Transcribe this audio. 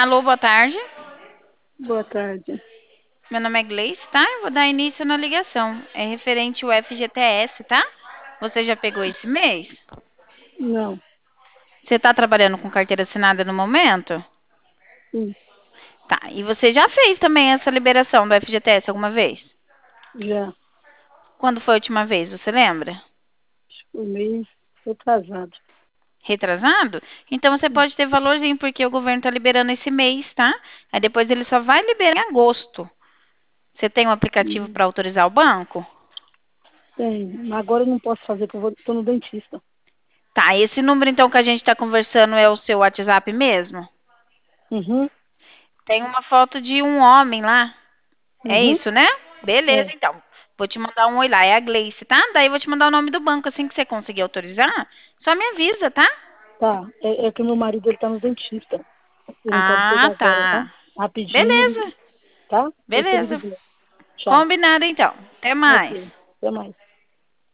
Alô, boa tarde. Boa tarde. Meu nome é Gleice, tá? Eu vou dar início na ligação. É referente ao FGTS, tá? Você já pegou esse mês? Não, Você está trabalhando com carteira assinada no momento? sim, Tá. E você já fez também essa liberação do FGTS alguma vez? já. Quando foi a última vez? Você lembra? O mês retrasado. Retrasado? Então você Sim. pode ter valorzinho, porque o governo está liberando esse mês, tá? Aí depois ele só vai liberar em agosto. Você tem um aplicativo Hum, para autorizar o banco? Tem, mas agora eu não posso fazer porque eu tô no dentista. Tá, esse número então que a gente está conversando é o seu WhatsApp mesmo? Uhum, Tem uma foto de um homem lá. É uhum, isso, né? Beleza, é. então. Vou te mandar um oi lá. É a Gleice, tá? Daí eu vou te mandar o nome do banco assim que você conseguir autorizar. Só me avisa, tá? Tá, é que meu marido ele tá no dentista. Ele não pode Ah, pegar agora, tá? tá. Rapidinho, Beleza. tá? Depois eu ligo Beleza. de novo. Tchau. Combinado então. Até mais. Ok, até mais.